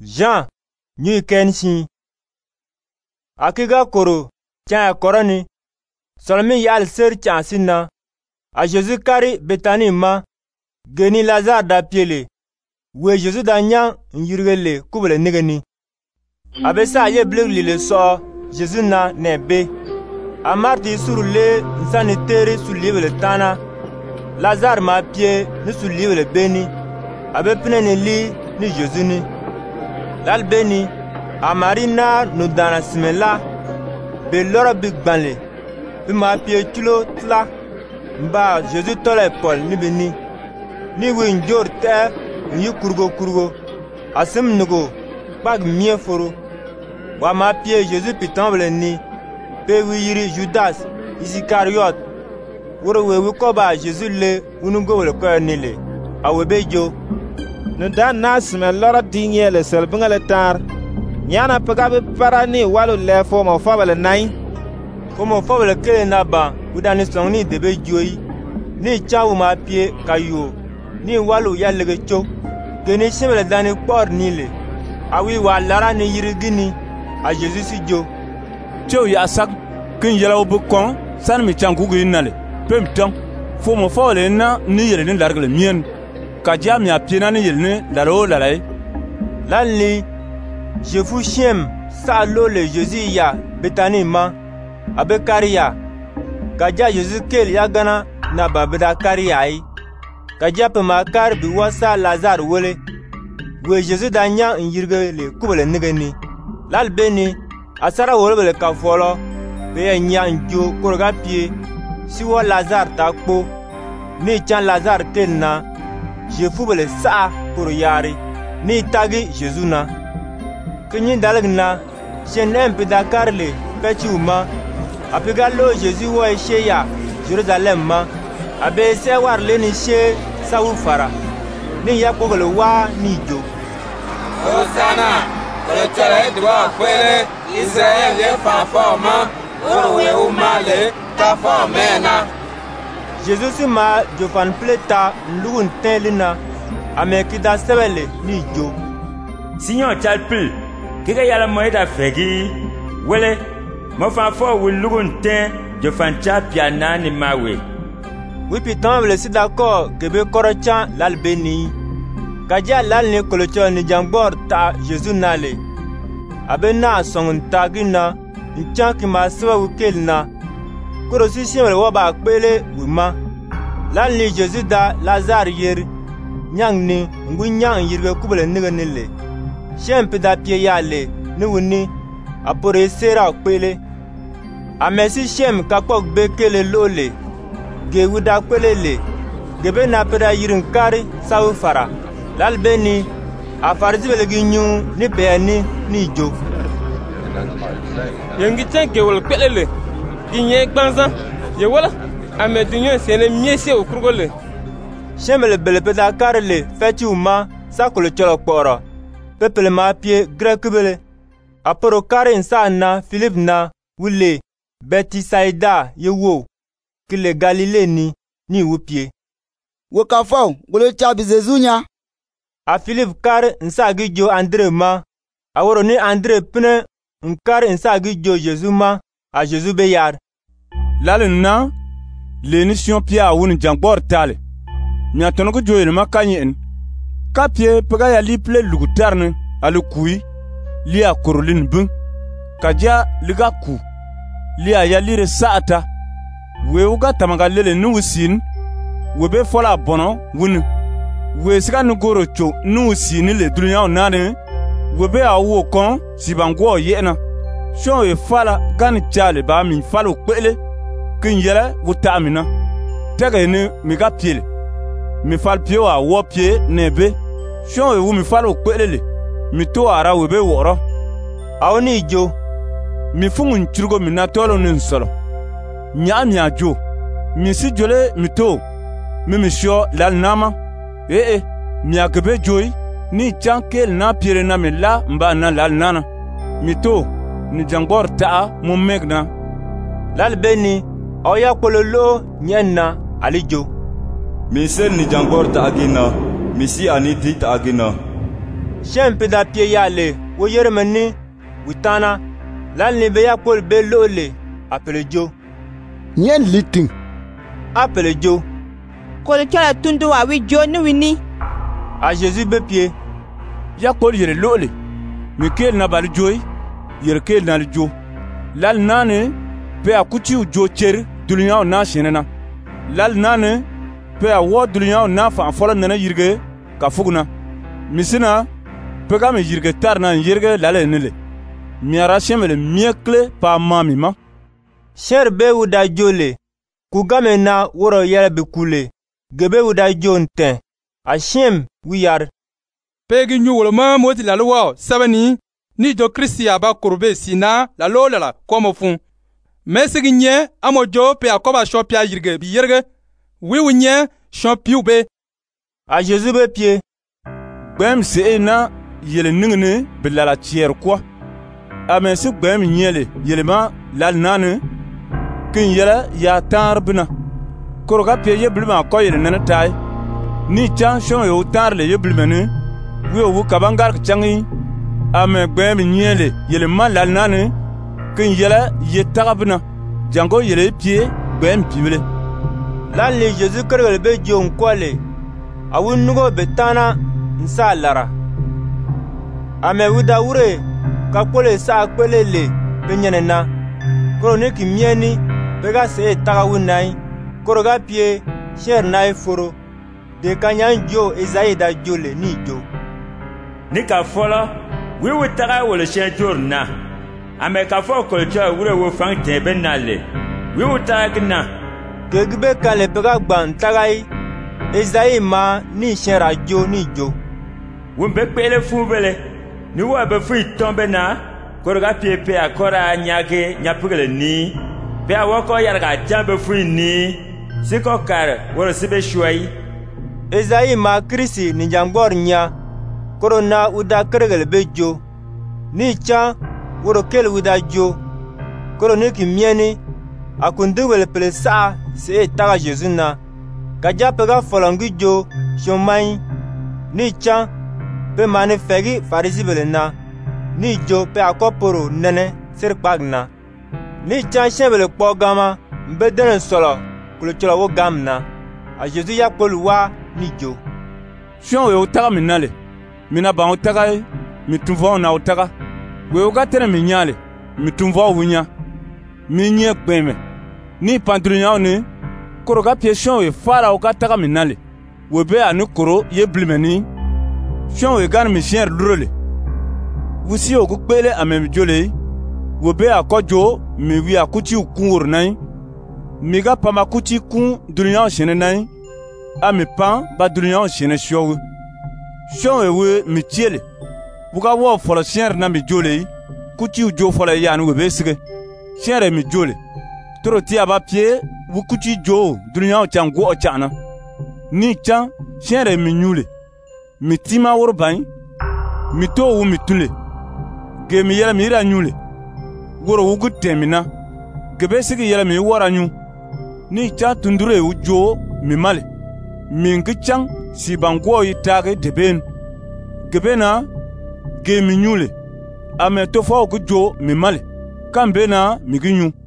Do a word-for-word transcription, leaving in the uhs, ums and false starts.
Jean nyu kensi akiga koro cha koroni solmi yal ser cha sinna a Jésus kari Betani ma geni Lazare da piele we Jésus da nya nyirgele kubele negeni abesa ye blegli le so Jésus na nebe amarti surule nsani tere sulibele tana Lazare ma pie ni sulibele beni abe pinene li ni Jésus ni lalbeni amarina no dana simela be loro big banle bi ma pie kilo tla mba Jésus tole Paul ni beni ni win jorte ni kurgo kurgo asim nugo bag mie foro wa ma pie Jésus pitamble ni pe wiri Judas Iscariot woro we wi ko ba Jésus le unugo wole ko ni le awebe jo no dan nas me lora dinye le selbinga le tar nyana pega be parani walu le fo mo fabele nai ko mo fabele kele na ba udani songni debe joyi ni chawu ma pie kayo ni walu ya lege cho geni shebele dani por ni le awi wa lara ni yirigini a Jésus si jo cho ya sak kin yelaw bu kon san mi changu gi nale pem tang fo mo fabele na ni yele ni largle mien ka jam ya piena ni yelne laro lalai lalli je fou chem sa lo le Jésus ya Betani ma abe kariya kaja Jésus kel ya gana na babeda kariya ai kaja pe ma kar bi wasa Lazare wole we Jésus da nya nyirge le kubele negeni lalbeni asara wole le ka folo be nya njo koroga pie si wo Lazare ta kpo ni chan Lazare kel na je fubele sa pour yari ni tagi Jésus na kinyi dalgna shenem pe dakarle pechiuma apigalo Jésus wo sheya Jerusalem ma abe se war le ni she sawu fara ni yakogole wa ni jo Hosanna le tele doit kwele Israël ye fa forma orwe umale ta formena Jésus si ma jofan pleta ndugun telina amekida sebele ni jo Signor chalpil kika yala moeda fegi wele mo fa fo wul lugun ten jofan cha piana ni mawe oui pitan le si d'accord gebe korocha lalbeni kaja lal ni kolocho ni jangbor ta Jésus nale abena songun tagina nchanki ma seba wukelna koro si shemele wa ba kpele wima lal ni Jésus da Lazare yer nyang ni ngu nyang yirge kubele nige nile shem pida pie yale ni wuni apore sera kpele amesi shem kakpok bekele lole ge wuda kpele le gebe na pida yirin kari sawu fara lal beni afarzibele gi nyu ni beni ni jo yengi tenke wol kpele le dinye gbanza ye wala ame dinye sene miese o kurgole shemele bele peda karle feti uma sakolo cholo kporo pepele ma pie grekbele aporo kare nsa na Philip na wule Betisaida yewo kile Galile ni ni wupie wo ka fo golo chabi Jesunya a Philip kare nsa gijo Andre ma aworo ni Andre pne nkare nsa gijo Jésus ma a Jésus be yar lalin na leni sion pia wun jangbor tale nya tono joyel makanye en kapie pega ya liple lugutarne alu kui lia korolin bun kaja liga ku lia ya lire saata we uga tamaga lele nu usin we be fola bono wun we siga nu goro cho nu usin le dunya onane we be awo kon sibango yena sho e fala gan chale ba mi falo kwele kin yele wutamina tege ni mi ga piele mi fal pie wa wo pie nebe sho e wu mi falo kwele mi to ara we be woro awni jo mi fungun churgo mi na tolo nin solo nya mi ajo mi si jole mi to mi mi sho lal nama eh eh mi agbe joy ni chankel na piere na mi la mba na lal nana mi to ni jangbor ta mo megna lal beni oya kololo nyenna alijo mi sen ni jangbor ta agina mi si ani dit agina shem pe da pie ya le wo yerme ni witana lal ni be ya pol be lo le apele jo Nyen liting. apele jo Kolo chola tundu wa wi jo ni wini. a Jésus be pie ya kol yere lo'le mi kel na bal joy yere kel na jo lal nane pe a kuchi jo cher dunya na shenena lal nane pe a wo dunya na fa fola nana yirge ka fuguna misina pe ga mi yirge tar na yirge lale nele mi ara shemele miekle pa mami ma sher be wuda jole ku game na woro yere be kule gebe wuda jonte a shem wiyar pegi nyuwolo ma moti la luwa sabani ni jo Kristi aba kurbe sina la lola la komo fun mesigi nye amo jo pe akoba shopia yirge bi yirge wiwu nye shopiu be a Jésus be pie gbem se na yele ningne bilala tier kwa amen si gbem nyele yele ma lal nane kin yela ya tarbina koroga pe ye blima ko yele nana tai ni chan shon yo tarle ye blimene wi wu kabangar changi ame gbem nyele yele ma lal nane kin yela ye tagabna jango yele pie gbem pimele lal ni Jésus kergel be jon kwale awun nugo betana nsa lara ame wuda wure ka kole sa kwelele penyene na koro ki mieni pega se taga wunai koro ga pie sher nai foro de kanyan jo Esaïe da jole ni jo ni ka fola wi wi taga wole shen jorna ame ka fo ko cha wure wo fang te benale wi wi taga gna ke gbe kale pega gban tagai Esaïe ma ni shen rajo ni jo wumbe pele fubele ni wa be fu tombe na koroga piepe akora nyage nyapugele ni pe awoko yarga jambe fu ni siko kar woro sibe shuai Esaïe ma Kristi ni jangor nya korona uda kergel bejo ni cha woro kel uda jo korone ki mieni akundu wele pele sa se taga Jésus na kaja pega folongi jo shomai ni cha pe mane fegi farisi bele na ni jo pe akoporo nene sirpagna ni cha shebele kpogama mbedene solo kulochola wo gamna a Jésus ya polwa ni jo shon yo taga minale mina ba utaga mi tunvo na utaga we uga tere minyale mi tunvo wunya mi nye gbeme ni pandrunya ni koroga pie shon we fara uga taga minale we be anu koro ye blimeni shon we gan mi sher lurole wusi ogu kpele amem jole we be akojo mi wi akuchi kunwur nai mi ga pama kuchi kun dunya shene nai ami pan ba dunya shene show shon we mi tiele buga wo folo sher na mi jole kuchi ujo folo ya nu we be sige sher mi jole toro ti aba pie wu kuchi jo dunya changu o chana ni chan sher mi nyule mi tima worban mi to wu mi tule ge mi yela mi ra nyule woro wu gutemina ge be sigi yela mi wora nyu ni cha tundure wu jo mi male mi ngi chang si bango yi tage deben ge be na ge mi nyule ame to fo gu jo mi male kambe na mi gi nyu